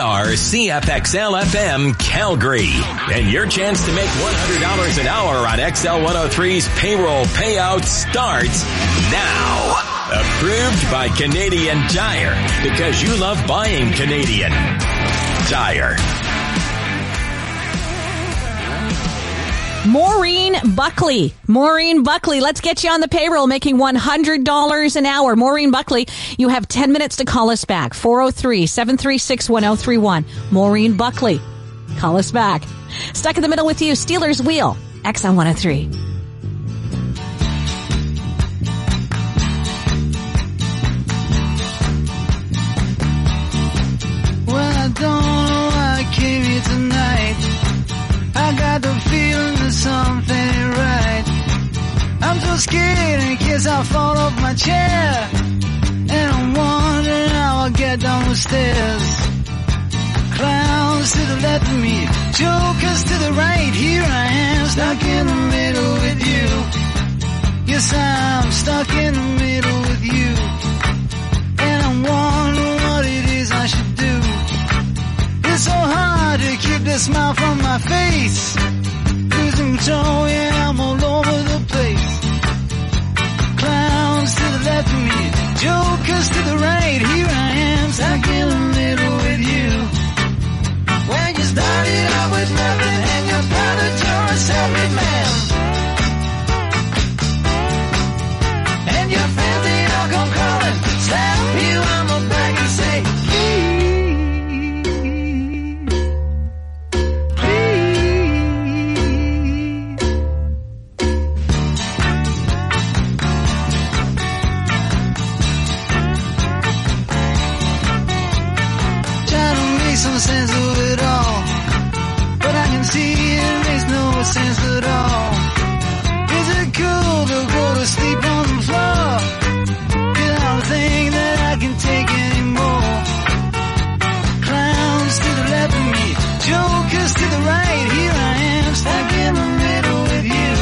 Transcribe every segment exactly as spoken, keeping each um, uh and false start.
are C F X L F M Calgary. And your chance to make one hundred dollars an hour on X L one oh three's payroll payout starts now. Approved by Canadian Tire, because you love buying Canadian Tire. Maureen Buckley. Maureen Buckley, let's get you on the payroll, making one hundred dollars an hour. Maureen Buckley, you have ten minutes to call us back. four oh three, seven three six, one oh three one. Maureen Buckley, call us back. Stuck in the middle with you, Steelers Wheel, X L one oh three. Well, I don't know why I came here tonight. I got the feeling that something ain't right. I'm so scared in case I fall off my chair, and I'm wondering how I'll get down the stairs. Clowns to the left of me, jokers to the right. Here I am, stuck in the middle with you. Yes, I'm stuck in the middle with you, and I'm wondering what it is I should do. It's so hard to keep the smile from my face. Losing control, yeah, I'm all over the place. Clowns to the left of me, jokers to the right. Here I am, stuck in the middle with you. When you started out with nothing and you're proud that you're a self-made man, and your friends, they all come calling, slap you on the back and say, some sense of it all, but I can see it makes no sense at all. Is it cool to go to sleep on the floor? Cause I don't think that I can take anymore. Clowns to the left of me, jokers to the right. Here I am, stuck in the middle with you.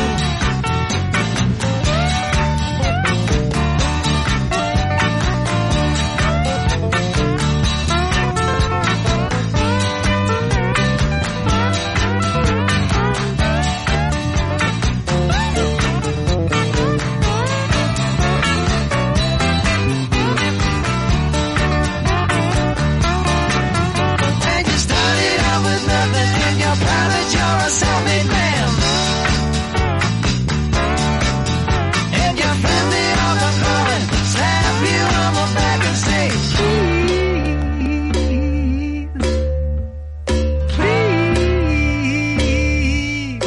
Self-made man, and your friend, they all come calling, slap you on the back and say, please, please.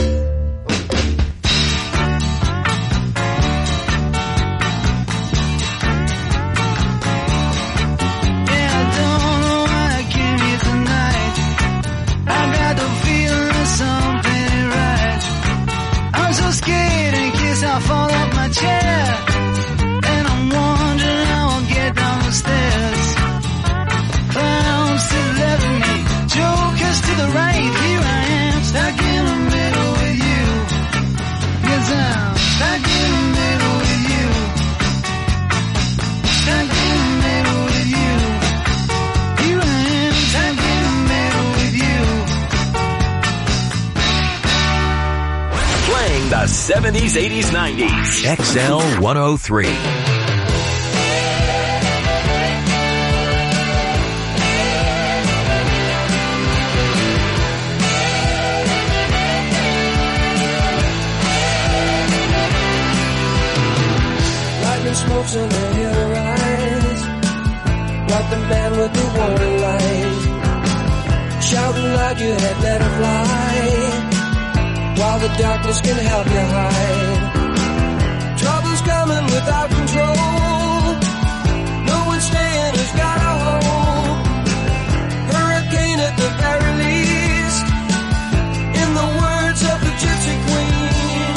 Yeah, I don't know why I came here tonight. I got the feeling that something ain't right. I'm so scared in case I fall off my chair, and I'm wondering how I'll get down the stairs. Clowns to the left of me, jokers to the right. Here I am, stuck in the middle with you. Yes, I'm stuck in the middle with you. Stuck in the middle with you. Here I am, stuck in the middle with you. Playing the seventies, eighties, nineties. X L one oh three. Lightning smokes and the hill rise, like the man with the warning light, shouting loud you had better fly, while the darkness can help you hide. Trouble's coming without control, no one's staying who's got a hold. Hurricane at the very least, in the words of the Gypsy Queen.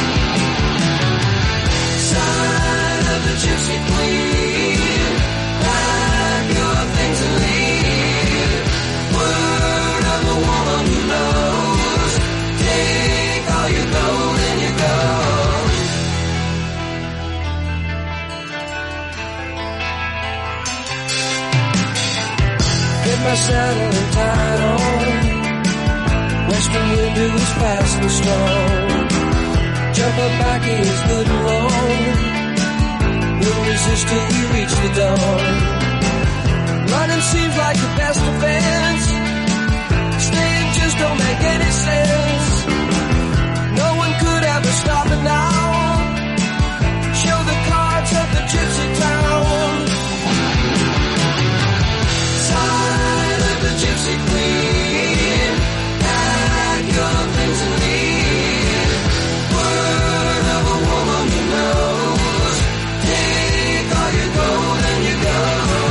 Sign of the Gypsy Queen, pack your things and leave. Word of the woman who knows, take all you know, then you go. are tied on. Western winter is fast and strong. Jumper back is good and long. We'll resist till we reach the dawn. Running seems like the best defense. Staying just don't make any sense. No one could ever stop it now. Show the cards of the gypsy town. Side of the gypsy queen. Pack your things and leave. Word of a woman who knows. Take all your gold and you go.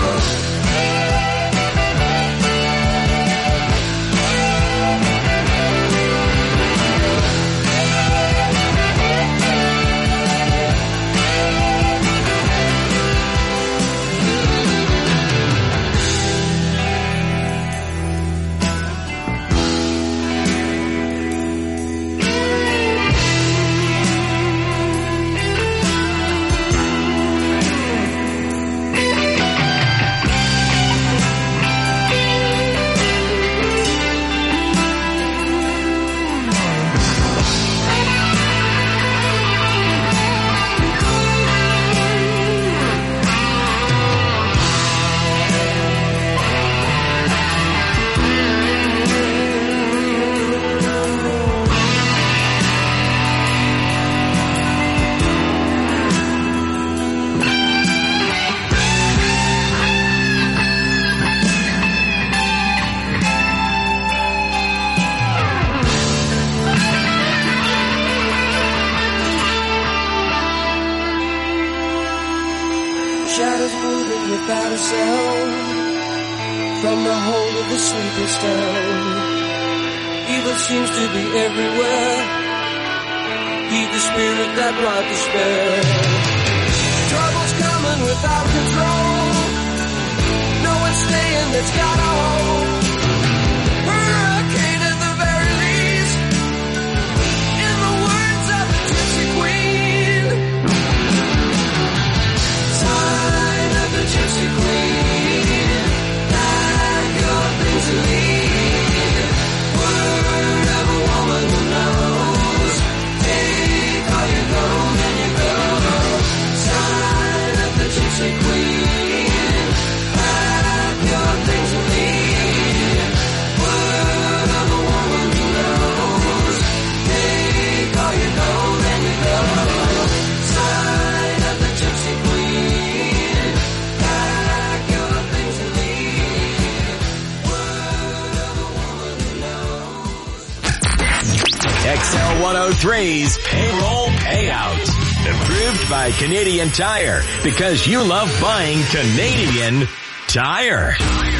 Shadows moving without a sound from the hold of the sleepless town. Evil seems to be everywhere. Heed the spirit that brought despair. Trouble's coming without control. No one's staying that's got a hold. Hurricane at the very least. In the words of the gypsy queen. Sign of the gypsy queen. Pack your things and leave. Word of a woman who knows. Take all your gold and you go. Sign of the gypsy queen. Pack your things and leave. Word of a woman who knows. Take all your gold and you go. Sign of the gypsy queen. Pack your things and leave. Word of a woman who knows. X L one oh three's Payroll Payout. Approved by Canadian Tire, because you love buying Canadian Tire.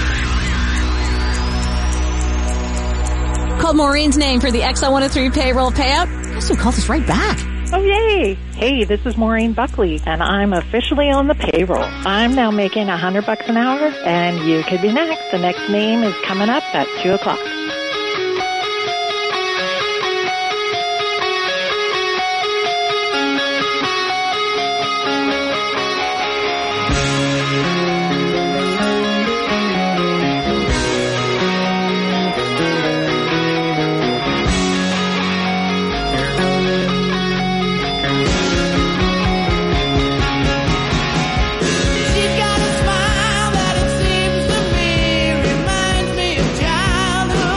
Called Maureen's name for the X L one oh three payroll payout. Guess who called us right back? Oh, yay. Hey, this is Maureen Buckley, and I'm officially on the payroll. I'm now making a hundred bucks an hour, and you could be next. The next name is coming up at two o'clock. She's got a smile that it seems to me reminds me of childhood.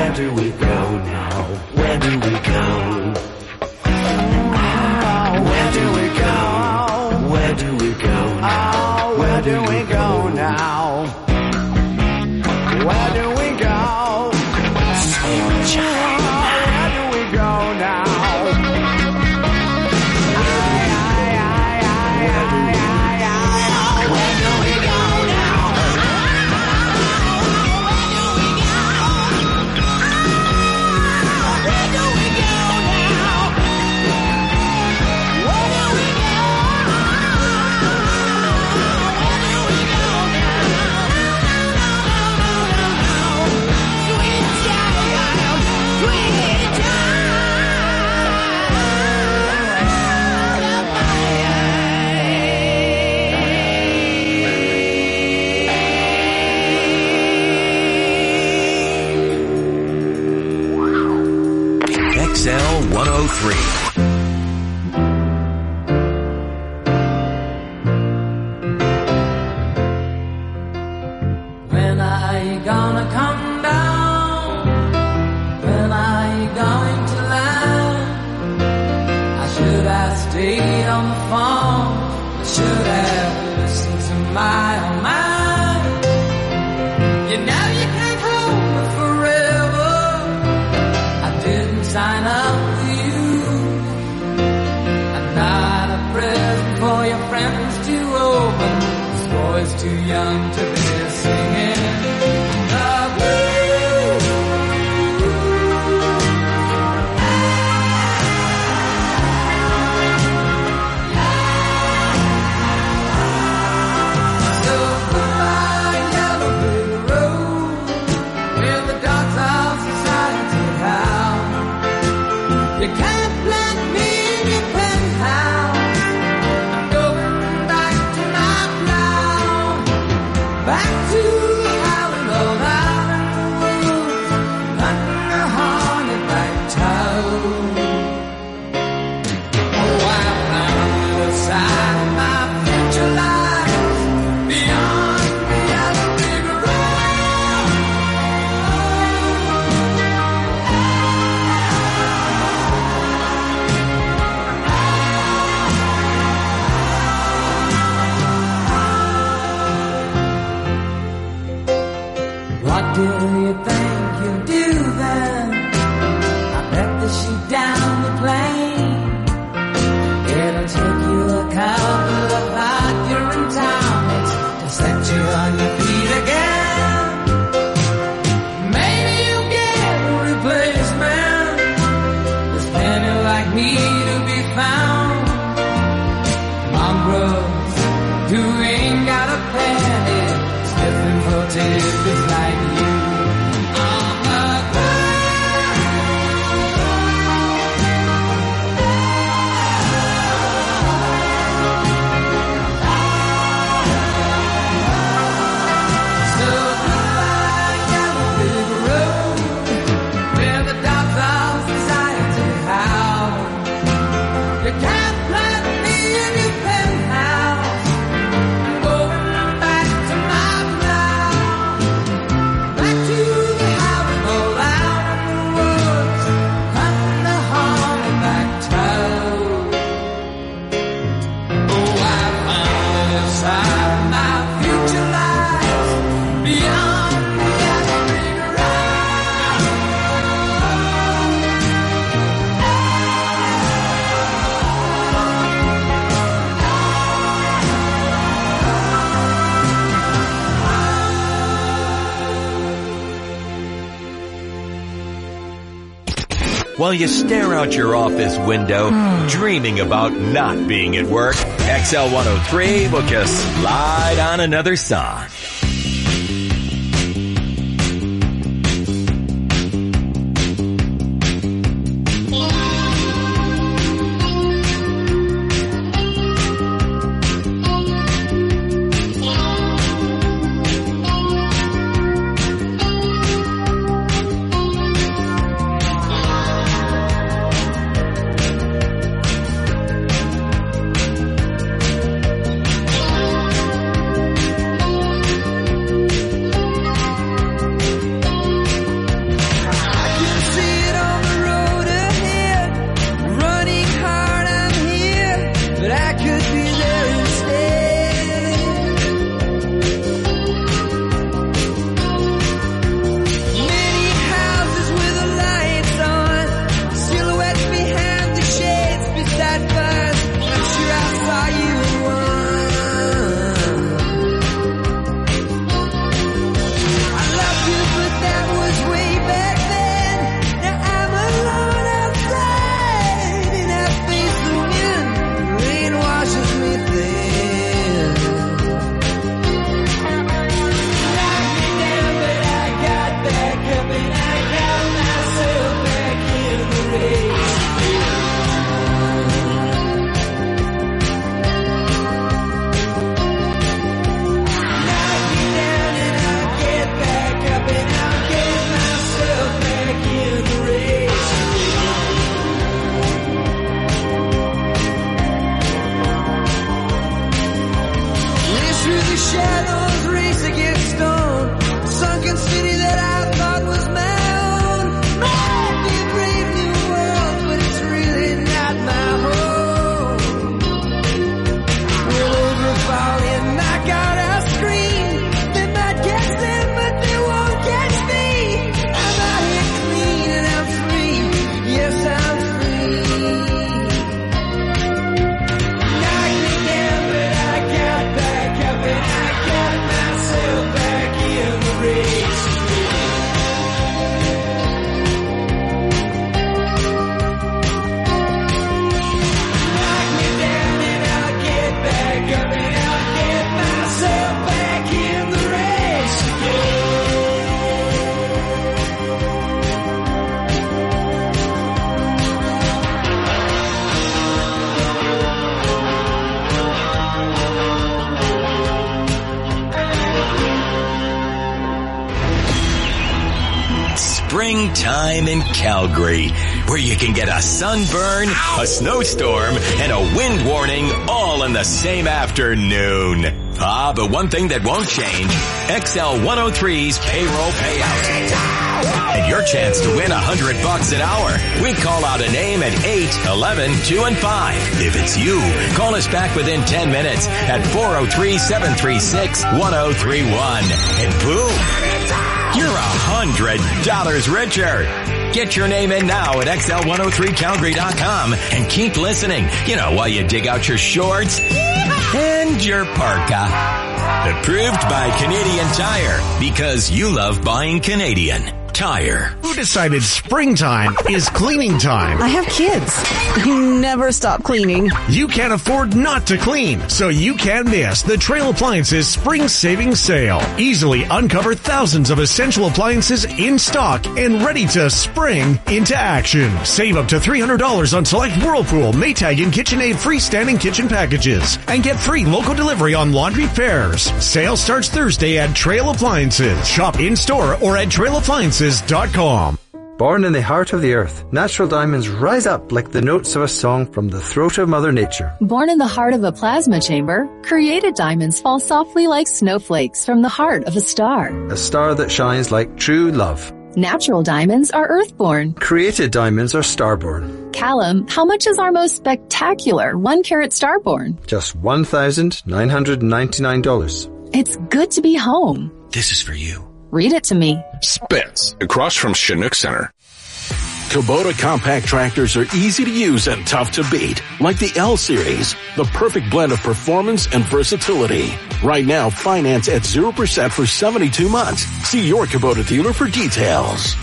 Where do we go now? Where do we go? Where do we go? Where do we go now? Where do we go now? Where do we go? Sweet child, where do we go now? X L one oh three. When are you gonna come down? When are you going to land? I should have stayed on the phone. I should have listened to my own mind. You know you can't hold me forever. I didn't sign up for you. I'm not a present for your friends to open. This boy's too young to be singing the blues. So goodbye, yellow brick road, where the dogs of society howl. You can't plant me in your penthouse. I'm going back to my plow, back to how we rolled out in the woods, hunting a hornet-back toad. Oh, I found the side of my future lies beyond the yellow brick road. What do you think you'll do then? I bet the shoot down the plane. It'll take you a couple of hot urine tonics to set you on your feet again. Maybe you'll get a replacement. There's plenty like me to be found. Mongrels who ain't got a penny, sniffing for tidbits like you. On the So goodbye, yellow brick road, where the dogs of society howl. You can't plant me in your penthouse. I'm going back to my plow, back to the house rolled out in the woods, hunting the hornet-back toad. Oh, I found the side of my future lies beyond the yellow brick road. While you stare out your office window, dreaming about not being at work, X L one oh three will just slide on another song. one time in Calgary, where you can get a sunburn, a snowstorm, and a wind warning all in the same afternoon. Ah, but one thing that won't change, X L one oh three's payroll payout. And your chance to win a hundred bucks an hour. We call out a name at eight, eleven, two, and five. If it's you, call us back within ten minutes at four oh three, seven three six, one oh three one. And boom, you're a hundred dollars richer. Get your name in now at X L one oh three Calgary dot com and keep listening. You know, while you dig out your shorts and your parka. Approved by Canadian Tire, because you love buying Canadian Tire. Who decided springtime is cleaning time? I have kids who never stop cleaning. You can't afford not to clean, so you can't miss the Trail Appliances Spring Savings Sale. Easily uncover thousands of essential appliances in stock and ready to spring into action. Save up to three hundred dollars on select Whirlpool, Maytag, and KitchenAid freestanding kitchen packages. And get free local delivery on laundry pairs. Sale starts Thursday at Trail Appliances. Shop in-store or at trail appliances dot com. Born in the heart of the earth, natural diamonds rise up like the notes of a song from the throat of Mother Nature. Born in the heart of a plasma chamber, created diamonds fall softly like snowflakes from the heart of a star. A star that shines like true love. Natural diamonds are earthborn. Created diamonds are starborn. Callum, how much is our most spectacular one-carat starborn? Just one thousand nine hundred ninety-nine dollars. It's good to be home. This is for you. Read it to me. Spence, across from Chinook Center. Kubota compact tractors are easy to use and tough to beat, like the L-Series, the perfect blend of performance and versatility. Right now, finance at zero percent for seventy-two months. See your Kubota dealer for details.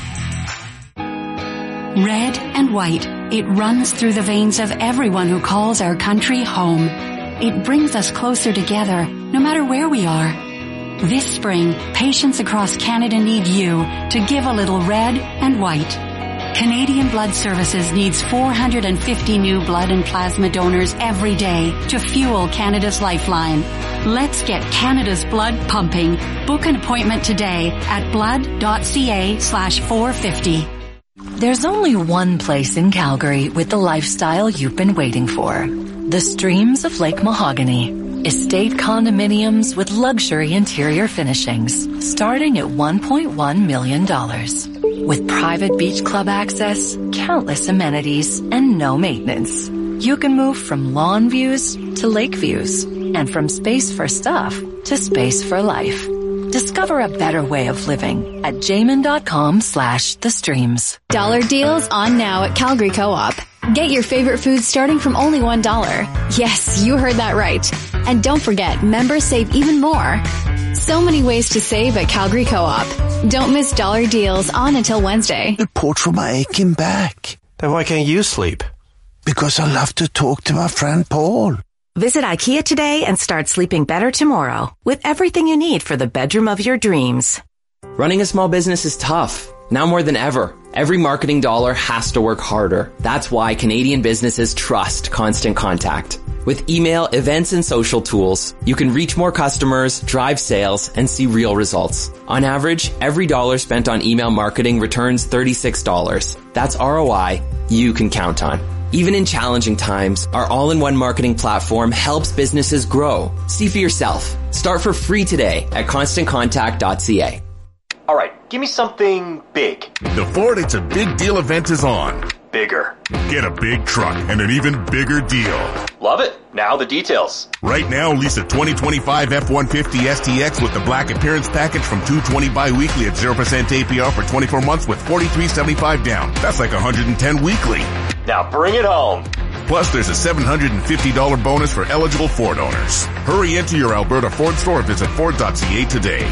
Red and white, it runs through the veins of everyone who calls our country home. It brings us closer together, no matter where we are. This spring, patients across Canada need you to give a little red and white. Canadian Blood Services needs four hundred fifty new blood and plasma donors every day to fuel Canada's lifeline. Let's get Canada's blood pumping. Book an appointment today at blood.ca slash 450. There's only one place in Calgary with the lifestyle you've been waiting for. The Streams of Lake Mahogany. Estate condominiums with luxury interior finishings starting at one point one million dollars. With private beach club access, countless amenities, and no maintenance. You can move from lawn views to lake views, and from space for stuff to space for life. Discover a better way of living at jamin.com slash the streams. Dollar deals on now at Calgary Co-op. Get your favorite food starting from only one dollar. Yes, you heard that right. And don't forget, members save even more. So many ways to save at Calgary Co-op. Don't miss dollar deals on until Wednesday. Report for my aching back. Then why can't you sleep? Because I love to talk to my friend Paul. Visit IKEA today and start sleeping better tomorrow with everything you need for the bedroom of your dreams. Running a small business is tough. Now more than ever, every marketing dollar has to work harder. That's why Canadian businesses trust Constant Contact. With email, events, and social tools, you can reach more customers, drive sales, and see real results. On average, every dollar spent on email marketing returns thirty-six dollars. That's R O I you can count on. Even in challenging times, our all-in-one marketing platform helps businesses grow. See for yourself. Start for free today at constant contact dot c a. All right, give me something big. The Ford It's a Big Deal event is on. Bigger. Get a big truck and an even bigger deal. Love it. Now the details. Right now, lease a twenty twenty-five F one fifty S T X with the black appearance package from two hundred twenty bi-weekly at zero percent A P R for twenty-four months with forty-three seventy-five down. That's like one hundred ten weekly. Now bring it home. Plus, there's a seven hundred fifty dollars bonus for eligible Ford owners. Hurry into your Alberta Ford store or visit Ford dot c a today.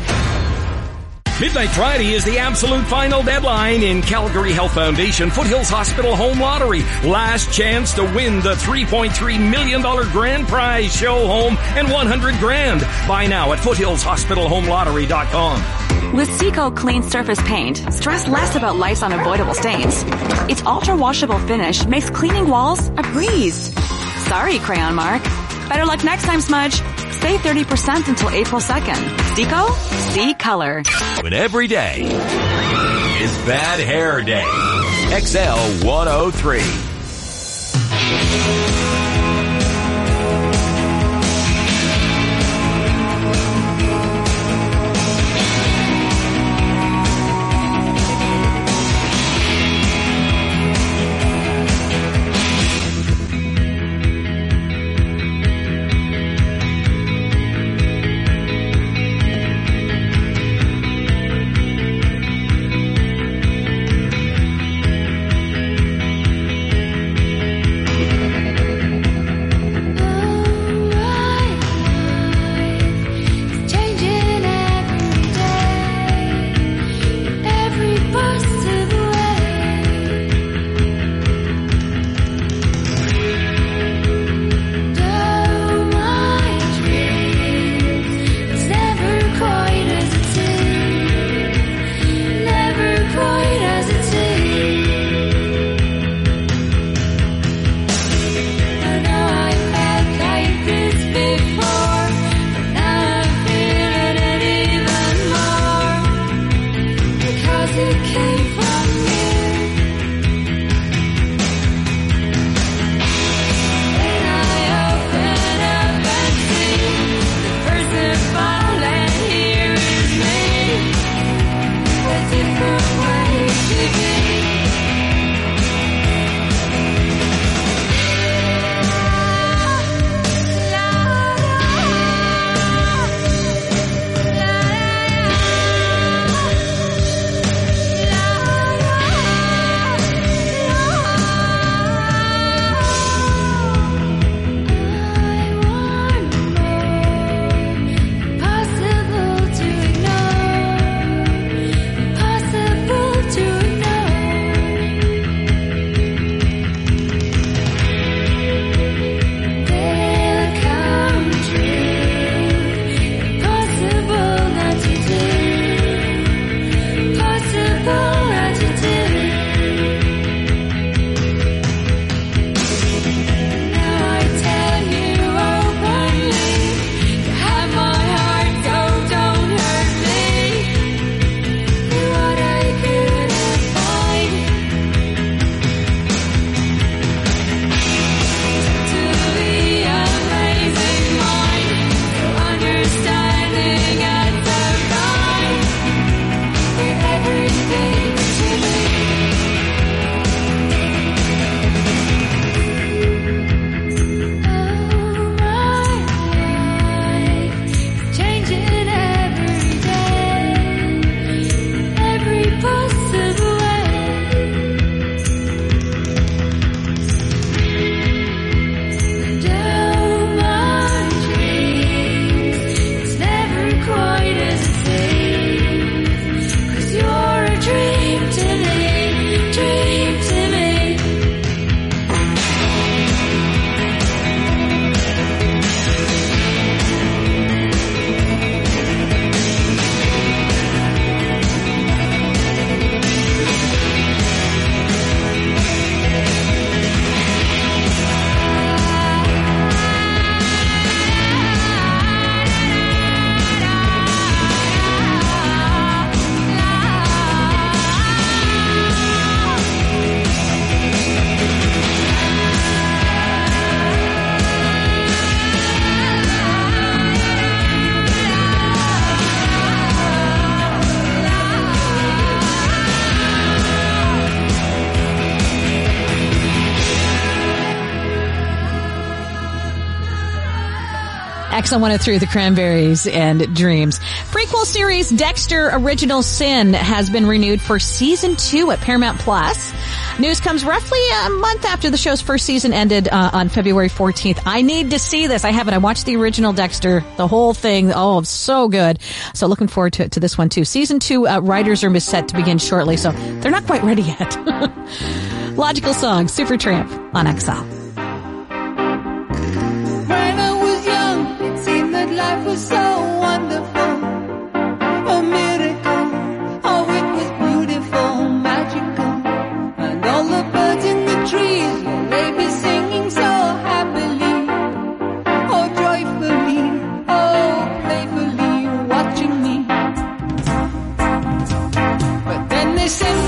Midnight Friday is the absolute final deadline in Calgary Health Foundation Foothills Hospital Home Lottery. Last chance to win the three point three million dollars grand prize show home and one hundred grand. Buy now at foothills hospital home lottery dot com. With Seco Clean Surface Paint, stress less about life's unavoidable stains. Its ultra-washable finish makes cleaning walls a breeze. Sorry, Crayon Mark. Better luck next time, Smudge. Save thirty percent until April second. Seco? See color. When every day is Bad Hair Day. X L one oh three. X L one oh three, The Cranberries and Dreams. Prequel series Dexter Original Sin has been renewed for season two at Paramount Plus. News comes roughly a month after the show's first season ended uh, on February fourteenth. I need to see this. I haven't. I watched the original Dexter, the whole thing. Oh, it's so good. So looking forward to, to this one too. Season two uh, writers room is set to begin shortly, so they're not quite ready yet. Logical Song, Supertramp on X L. When I was young, it seemed that life was so wonderful. A miracle, oh it was beautiful, magical. And all the birds in the trees, well, they be singing so happily. Oh joyfully, oh playfully, watching me. But then they said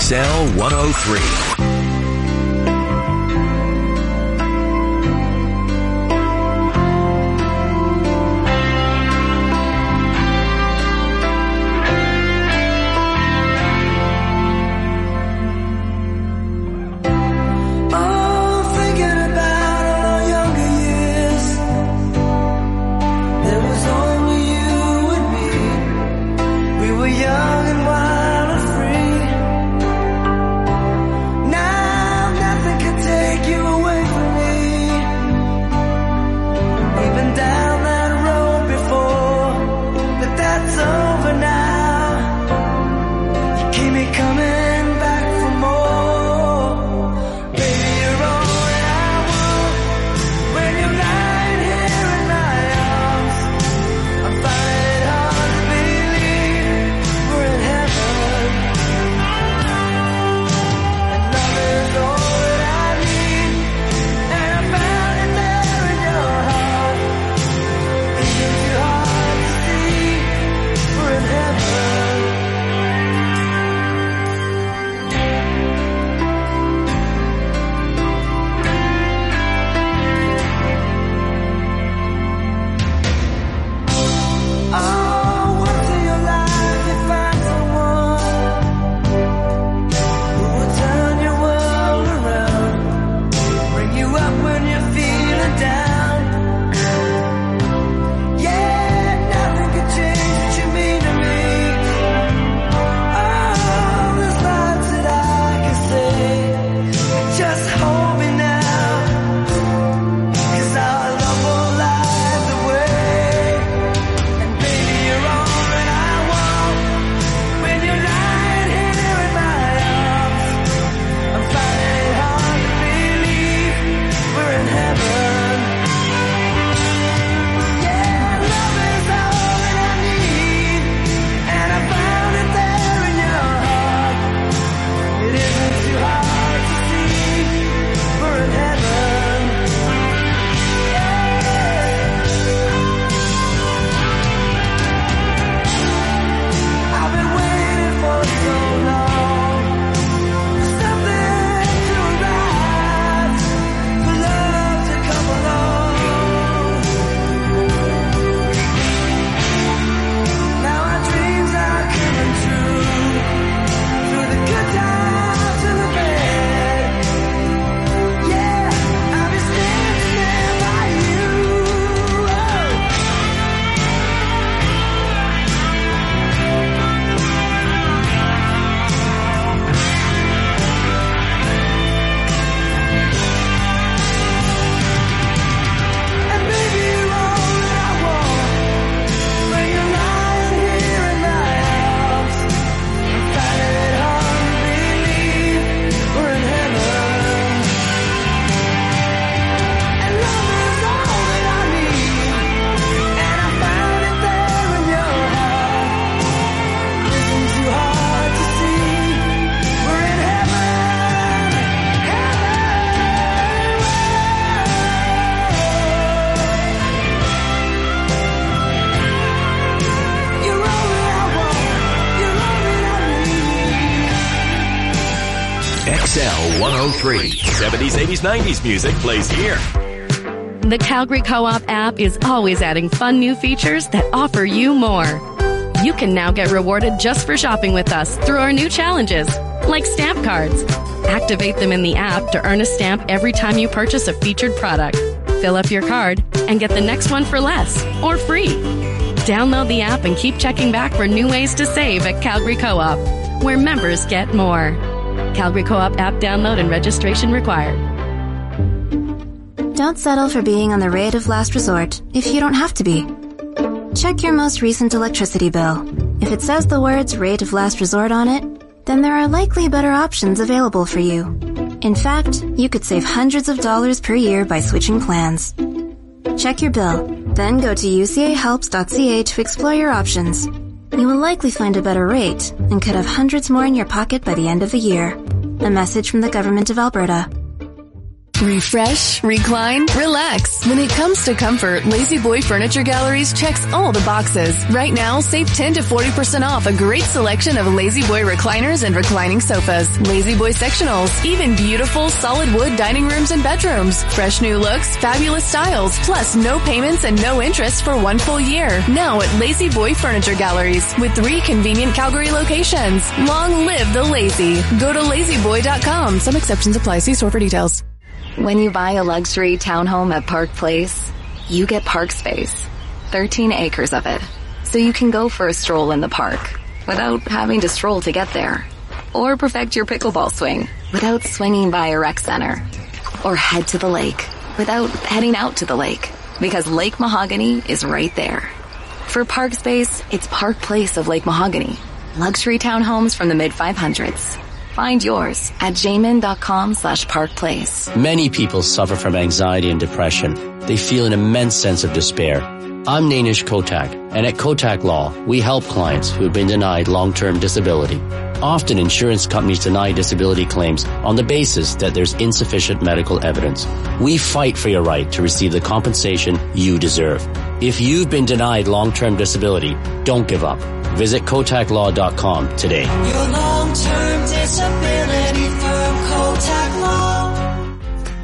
X L one oh three. Young and wild and free. Now X L one oh three. seventies, eighties, nineties music plays here. The Calgary Co-op app is always adding fun new features that offer you more. You can now get rewarded just for shopping with us through our new challenges, like stamp cards. Activate them in the app to earn a stamp every time you purchase a featured product. Fill up your card and get the next one for less or free. Download the app and keep checking back for new ways to save at Calgary Co-op, where members get more. Calgary Co-op app download and registration required. Don't settle for being on the rate of last resort if you don't have to be. Check your most recent electricity bill. If it says the words rate of last resort on it, then there are likely better options available for you. In fact, you could save hundreds of dollars per year by switching plans. Check your bill, then go to u c a helps dot c a to explore your options. You will likely find a better rate and could have hundreds more in your pocket by the end of the year. A message from the Government of Alberta. Refresh, recline, relax. When it comes to comfort, Lazy Boy Furniture Galleries checks all the boxes. Right now, save ten to forty percent off a great selection of Lazy Boy recliners and reclining sofas, Lazy Boy sectionals, even beautiful solid wood dining rooms and bedrooms. Fresh new looks, fabulous styles, plus no payments and no interest for one full year. Now at Lazy Boy Furniture Galleries with three convenient Calgary locations. Long live the lazy. Go to lazy boy dot com. Some exceptions apply. See store for details. When you buy a luxury townhome at Park Place, you get park space. thirteen acres of it. So you can go for a stroll in the park without having to stroll to get there. Or perfect your pickleball swing without swinging by a rec center. Or head to the lake without heading out to the lake. Because Lake Mahogany is right there. For park space, it's Park Place of Lake Mahogany. Luxury townhomes from the mid five hundreds. Find yours at jamin.com slash park place. Many people suffer from anxiety and depression. They feel an immense sense of despair. I'm Nainish Kotak, and at Kotak Law, we help clients who have been denied long-term disability. Often insurance companies deny disability claims on the basis that there's insufficient medical evidence. We fight for your right to receive the compensation you deserve. If you've been denied long-term disability, don't give up. Visit kotak law dot com today. Your long-term disability firm, Kotak Law.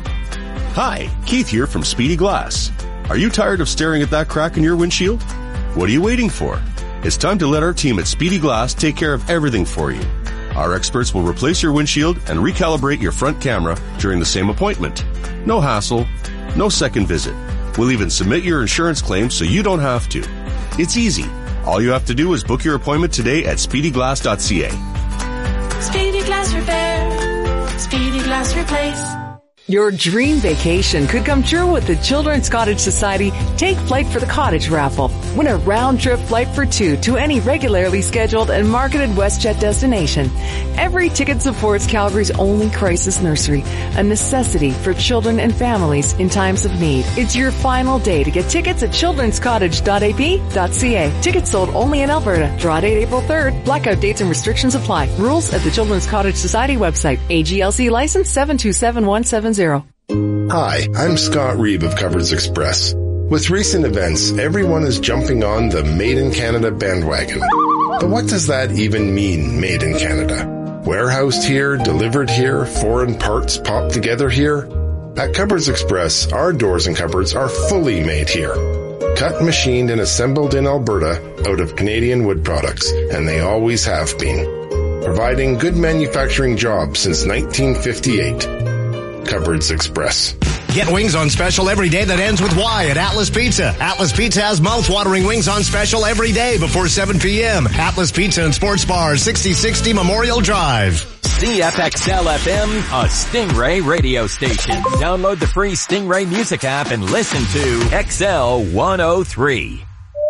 Hi, Keith here from Speedy Glass. Are you tired of staring at that crack in your windshield? What are you waiting for? It's time to let our team at Speedy Glass take care of everything for you. Our experts will replace your windshield and recalibrate your front camera during the same appointment. No hassle, no second visit. We'll even submit your insurance claim so you don't have to. It's easy. All you have to do is book your appointment today at speedy glass dot c a. Speedy Glass Repair. Speedy Glass Replace. Your dream vacation could come true with the Children's Cottage Society Take Flight for the Cottage raffle. Win a round-trip flight for two to any regularly scheduled and marketed WestJet destination. Every ticket supports Calgary's only crisis nursery, a necessity for children and families in times of need. It's your final day to get tickets at children's cottage dot a p dot c a. Tickets sold only in Alberta. Draw date April third. Blackout dates and restrictions apply. Rules at the Children's Cottage Society website. A G L C license seven two seven one seven zero. Hi, I'm Scott Reeb of Cupboards Express. With recent events, everyone is jumping on the Made in Canada bandwagon. But what does that even mean, Made in Canada? Warehoused here, delivered here, foreign parts popped together here? At Cupboards Express, our doors and cupboards are fully made here. Cut, machined, and assembled in Alberta out of Canadian wood products, and they always have been. Providing good manufacturing jobs since nineteen fifty-eight. Cupboards Express. Get wings on special every day that ends with Y at Atlas Pizza. Atlas Pizza has mouth-watering wings on special every day before seven p.m. Atlas Pizza and Sports Bar, sixty sixty Memorial Drive. C F X L F M, a Stingray radio station. Download the free Stingray music app and listen to X L one oh three.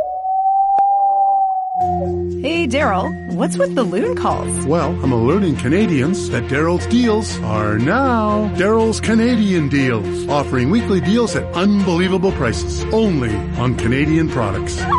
Hey, Daryl, what's with the loon calls? Well, I'm alerting Canadians that Daryl's deals are now Daryl's Canadian Deals, offering weekly deals at unbelievable prices, only on Canadian products. Hey,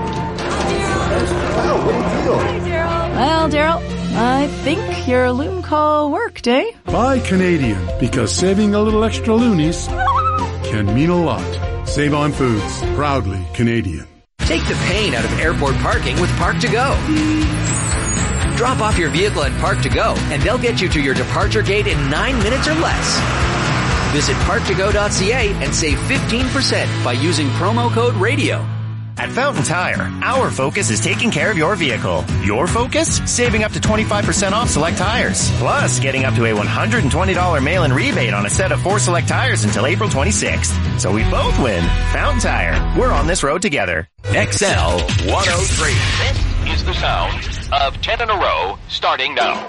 Daryl. Well, Daryl, I think your loon call worked, eh? Buy Canadian, because saving a little extra loonies can mean a lot. Save on Foods, proudly Canadian. Take the pain out of airport parking with Park to Go. Drop off your vehicle at Park to Go, and they'll get you to your departure gate in nine minutes or less. Visit park to go dot c a and save fifteen percent by using promo code RADIO. At Fountain Tire, our focus is taking care of your vehicle. Your focus? Saving up to twenty-five percent off select tires. Plus, getting up to a one hundred twenty dollars mail-in rebate on a set of four select tires until April twenty-sixth. So we both win. Fountain Tire. We're on this road together. X L one oh three. This is the sound of ten in a row, starting now.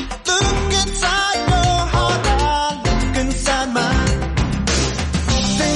Inside my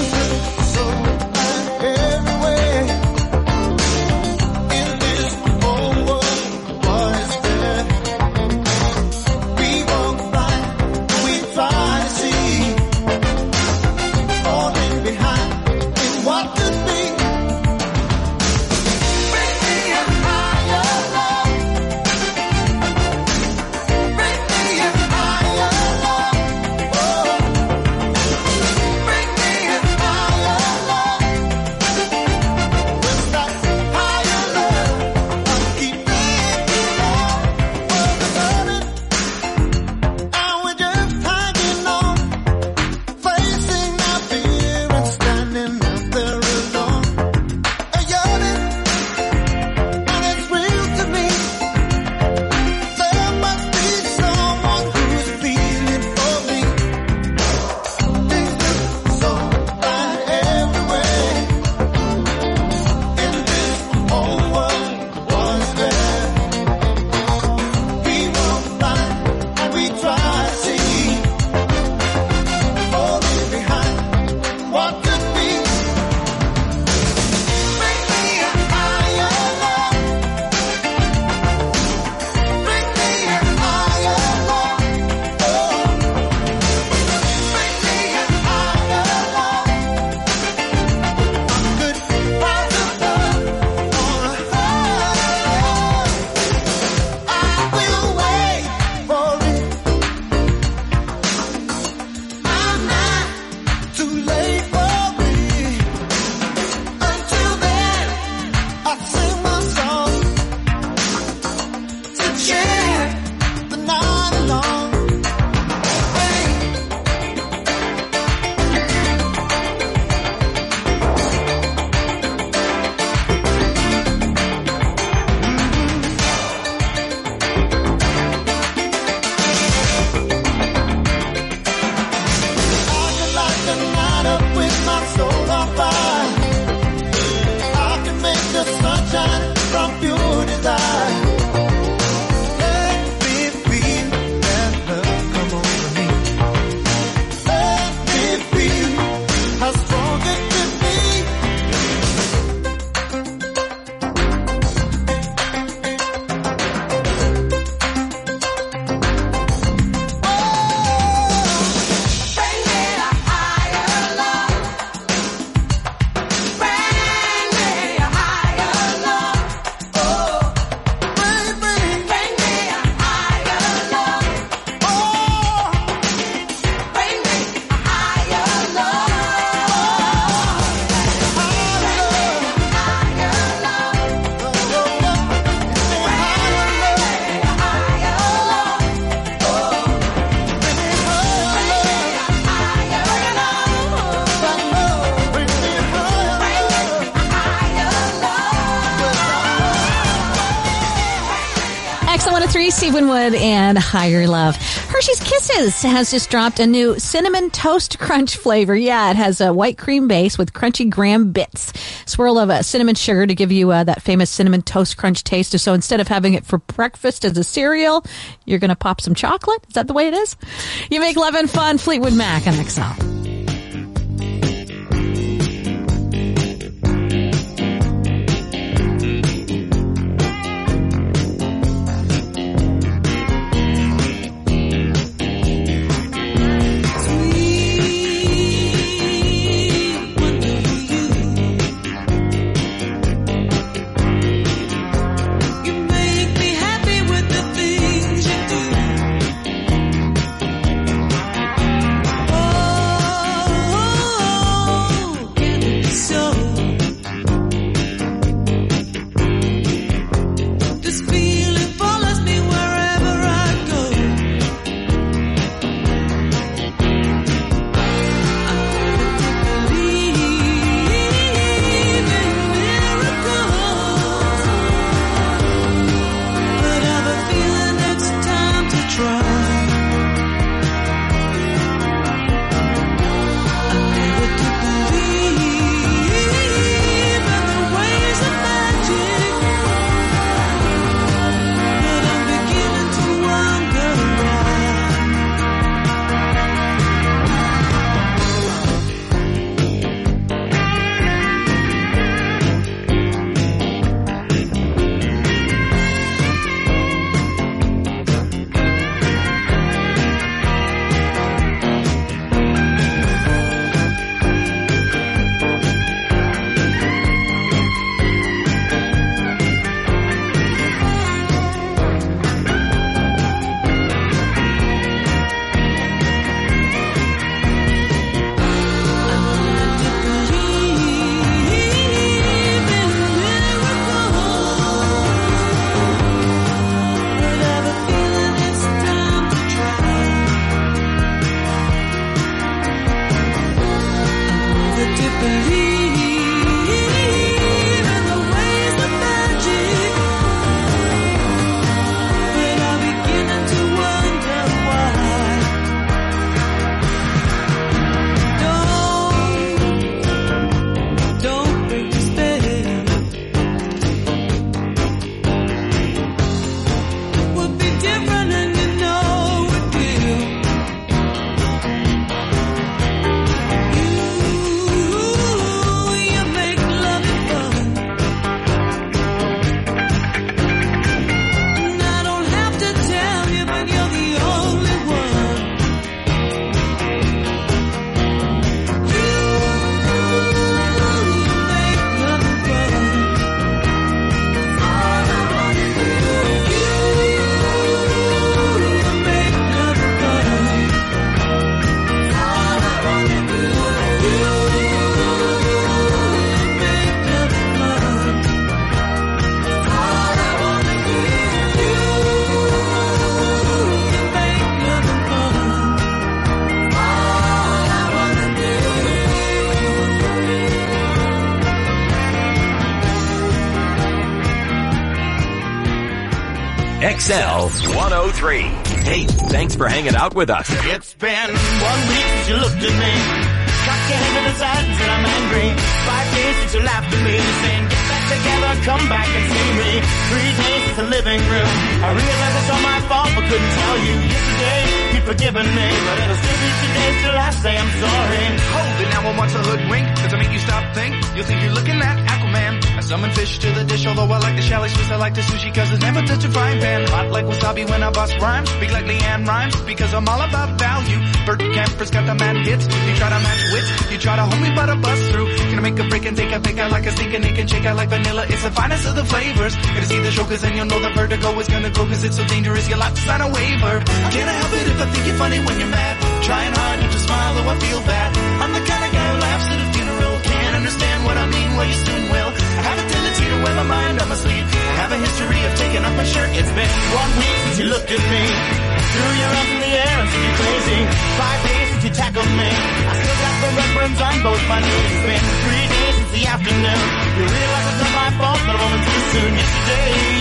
X L one oh three, Steve Winwood and Higher Love. Hershey's Kisses has just dropped a new cinnamon toast crunch flavor. Yeah, it has a white cream base with crunchy graham bits. Swirl of uh, cinnamon sugar to give you uh, that famous cinnamon toast crunch taste. So instead of having it for breakfast as a cereal, you're going to pop some chocolate. Is that the way it is? You make love and fun. Fleetwood Mac on X L. X L one oh three. Hey, thanks for hanging out with us. It's been one week since you looked at me. Cock your head to the side and said I'm angry. Five days since you laughed at me, saying get back together, come back and see me. Three days since the living room. I realized it's all my fault, but couldn't tell you. Yesterday, you'd forgiven me, but it'll still be two days till I say I'm sorry. Hold it, now I want to hoodwink. Does it make you stop think? You'll think you're looking at Aquaman. I summon fish to the dish, although I like the chalet Swiss, I like the sushi, cause it's never touch a frying pan. Hot like wasabi when I bust rhymes. Speak like Leanne Rhymes, because I'm all about value. Bert Camper's got the mad hits. You try to match wits, you try to hold me but I bust through. Can I make a break and take a pick? I like a stinking Nick and shake, I like vanilla. It's the finest of the flavors. Gonna see the show cause then you'll know the vertigo is gonna go cause it's so dangerous. You'll have to sign a waiver. Can't I help it if I think you're funny when you're mad? Trying hard not to smile though I feel bad. I'm the kind of guy who laughs at a funeral. Can't understand what I mean, well you soon will. I have a tendency to wear my mind on my sleeve. I have a history of taking off my shirt. It's been one week since you looked at me. Threw your arms in the air and said you're crazy. Five days since you tackled me. I still got the red burns on both my knees. It's been three days since the afternoon. You realize it's not my fault, but a moment too soon. Yesterday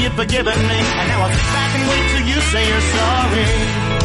you'd forgiven me, and now I'll sit back and wait till you say you're sorry.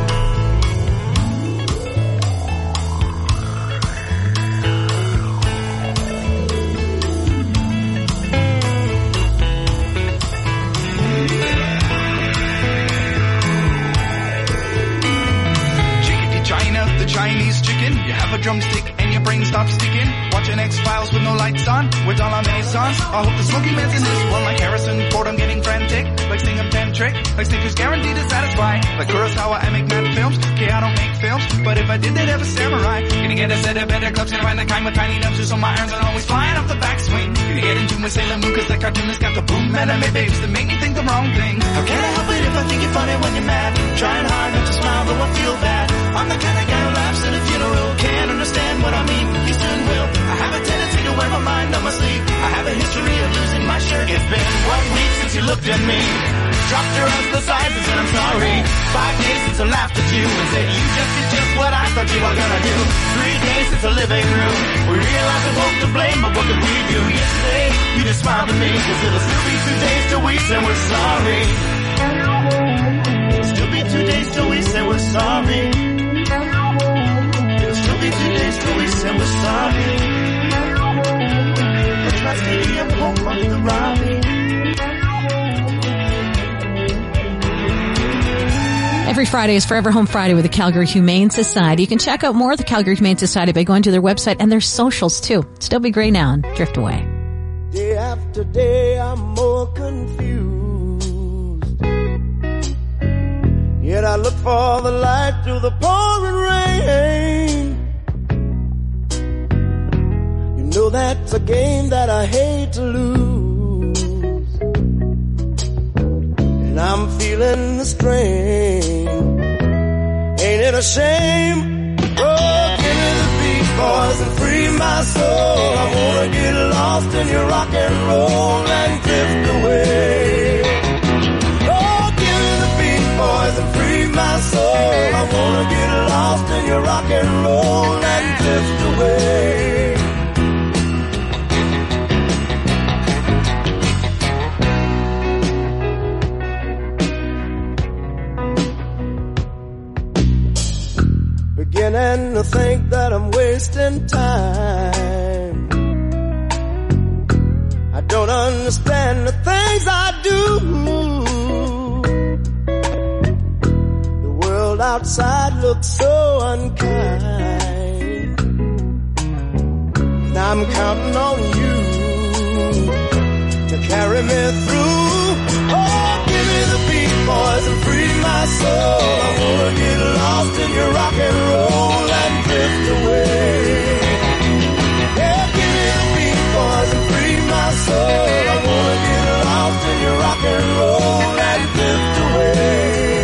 Chinese chicken, you have a drumstick and your brain stops sticking. Watching X-Files with no lights on, with all our maisons. I hope the smoky man's in this one like Harrison Ford. I'm getting frantic, like singing pen trick, like stickers guaranteed to satisfy. Like Kurosawa, I make mad films. Okay, I don't make films, but if I did, they'd have a samurai. Gonna get a set of better clubs, gonna find the kind with tiny nubs, so my irons are always flying off the backswing. Gonna get into my Sailor Moon, cause that cartoonist got the boom anime babes that make me think the wrong things. How can I help it if I think you're funny when you're mad? Trying hard not to smile, though I feel bad. I'm the kind of guy who laughs at a funeral. Can't understand what I mean, you soon will. I have a tendency to wear my mind on my sleeve. I have a history of losing my shirt. It's been one week since you looked at me. Dropped your hands to the sides and said I'm sorry. Five days since I laughed at you and said you just did just what I thought you were gonna do. Three days since the living room. We realized we're both to blame, but what could we do? Yesterday, you just smiled at me, cause it'll still be two days till we say we're sorry. It'll still be two days till we say we're sorry. It'll still be two days till we say we're sorry. Let's try stadium home of the Robbie. Every Friday is Forever Home Friday with the Calgary Humane Society. You can check out more of the Calgary Humane Society by going to their website and their socials too. Still Be Gray now and Drift Away. Day after day I'm more confused, yet I look for the light through the pouring rain. You know that's a game that I hate to lose, and I'm feeling the strain. Ain't it a shame? Oh, give me the beat, boys, and free my soul. I wanna get lost in your rock and roll and drift away. Oh, give me the beat, boys, and free my soul. I wanna get lost in your rock and roll and drift away. Beginning to think that I'm wasting time. I don't understand the things I do. The world outside looks so unkind, and I'm counting on you to carry me through. Oh, give me the beat, boys, and free my soul. I wanna get lost in your rock and roll and drift away. Yeah, give me the beat, boys, and free my soul. I wanna get lost in your rock and roll and drift away.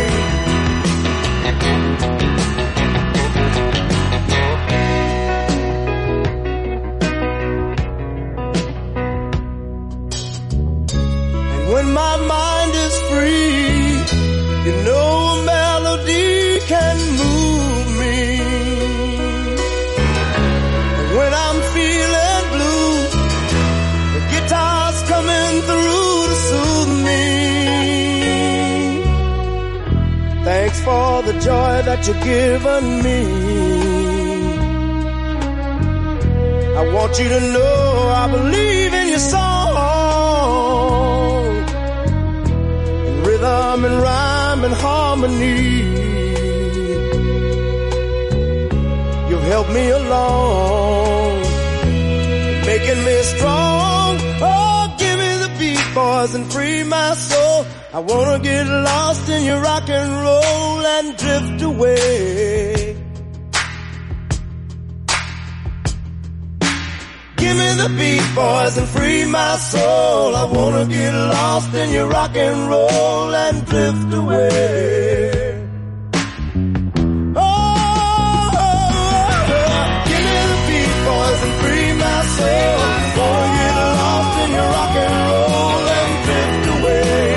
And when my mind is free, you know a melody can move me. And when I'm feeling blue, the guitar's coming through to soothe me. Thanks for the joy that you've given me. I want you to know I believe in your song, in rhythm and rhyme and harmony. You've helped me along, making me strong. Oh, give me the beat, boys, and free my soul. I wanna get lost in your rock and roll and drift away. Give me the beat, boys, and free my soul. I wanna get lost in your rock and roll and drift away. Oh, oh, oh, give me the beat, boys, and free my soul. I wanna get lost in your rock and roll and drift away.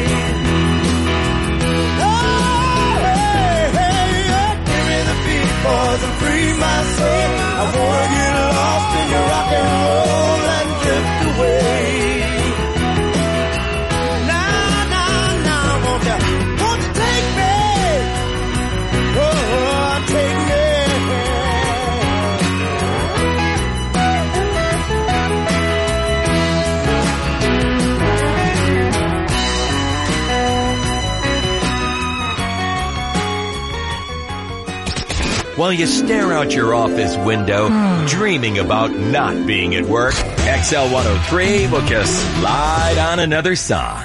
Oh, hey, hey, yeah. Give me the beat, boys, and free my soul. I wanna get lost in your rock and roll and drift away. Now while you stare out your office window, dreaming about not being at work, X L one oh three will just slide on another song.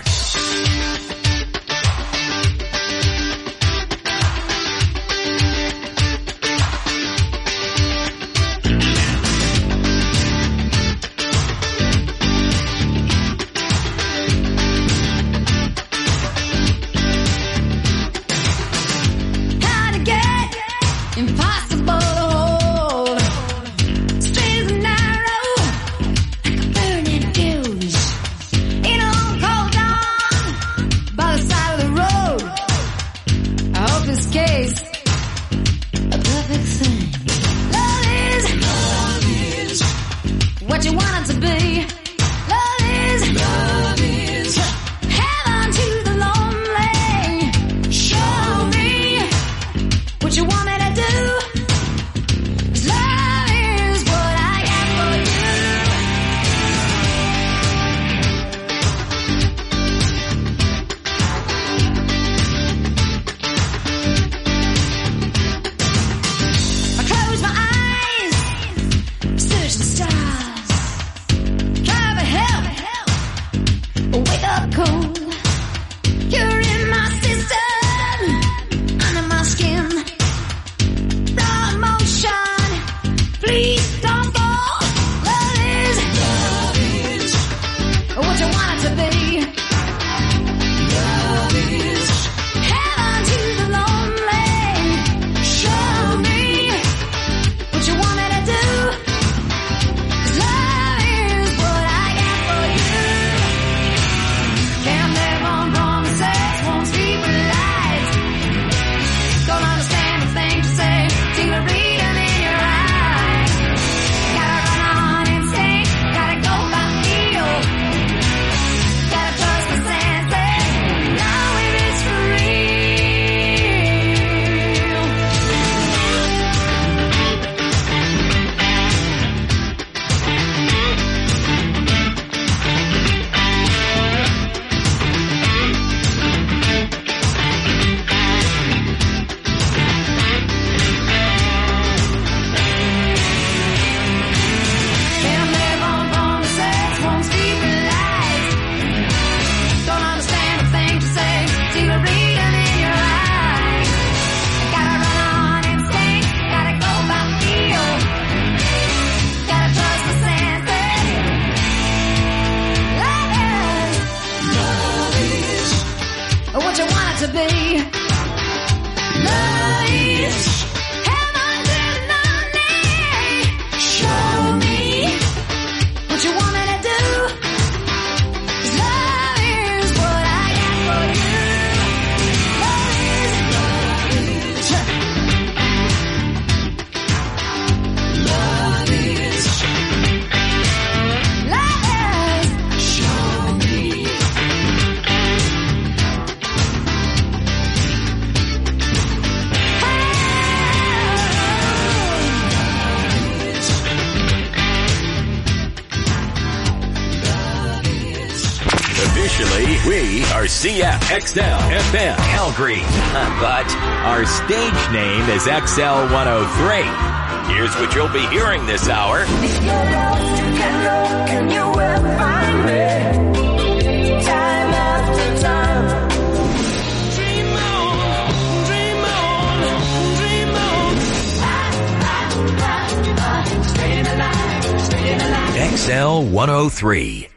C F X L F M Calgary, but our stage name is X L one oh three. Here's what you'll be hearing this hour. If you're lost, you can go, can you ever find me? Time after time. Dream on, dream on, dream on. Ah, ah, ah, ah. Stay in the light, stay in the light. X L one oh three.